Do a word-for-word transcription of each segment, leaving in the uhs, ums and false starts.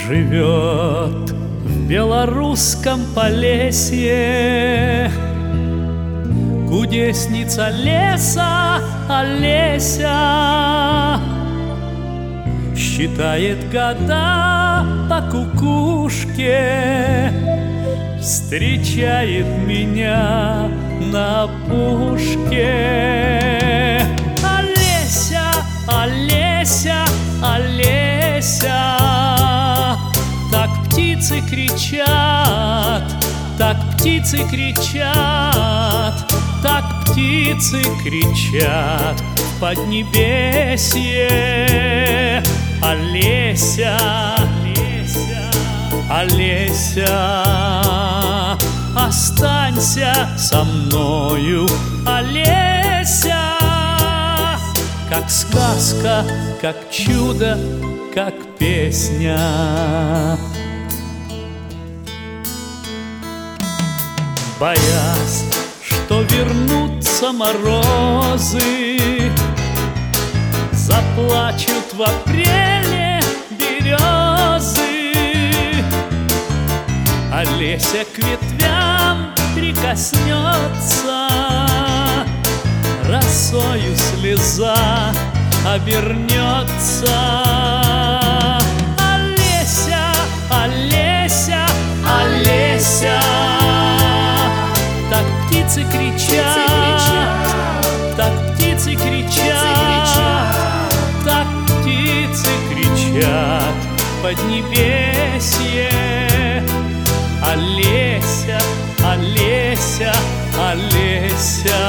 Живет в белорусском Полесье кудесница леса Олеся. Считает года по кукушке, встречает меня на опушке. Олеся, Олеся, Олеся, так птицы кричат, так птицы кричат, так птицы кричат в поднебесье. Олеся, Олеся, Олеся, останься со мною, Олеся. Как сказка, как чудо, как песня. Боясь, что вернутся морозы, заплачут в апреле березы. Олеся к ветвям прикоснется, росою слеза обернется. Олеся, Олеся, Олеся, так птицы кричат, так птицы кричат, так птицы кричат в поднебесье. Олеся, Олеся, Олеся,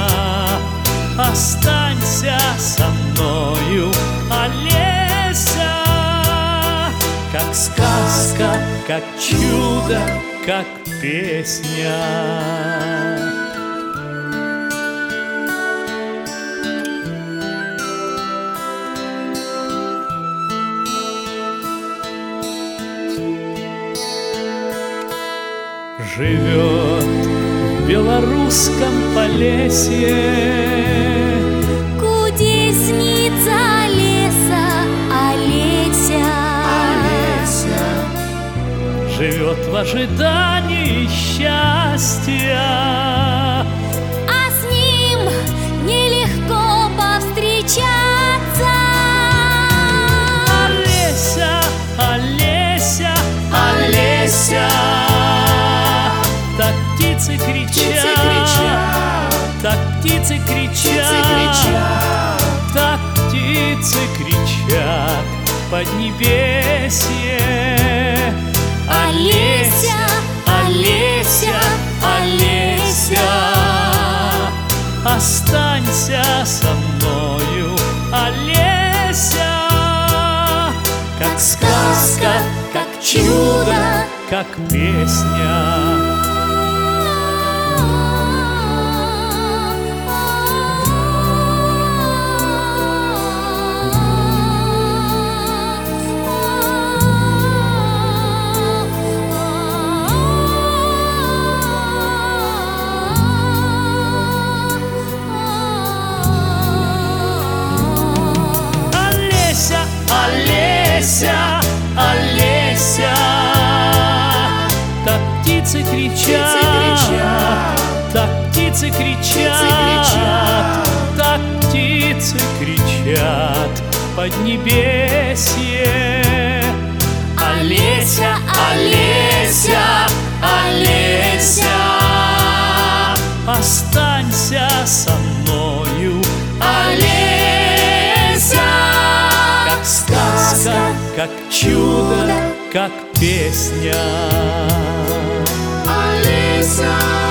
останься со мною, Олеся. Как сказка, как чудо, как песня. Живет в белорусском Полесье кудесница леса Олеся. Олеся живет в ожидании счастья, а с ним нелегко повстречаться. Олеся, Олеся, Олеся, так птицы кричат, так птицы кричат, так птицы кричат в поднебесье. Олеся, Олеся, Олеся, останься со мною, Олеся. Как сказка, как чудо, как песня. Олеся, Олеся, так птицы кричат, так птицы кричат, так птицы кричат в поднебесье. Олеся, Олеся, Олеся, останься со мною, Олеся. Как сказка, как чудо, как песня. Олеся.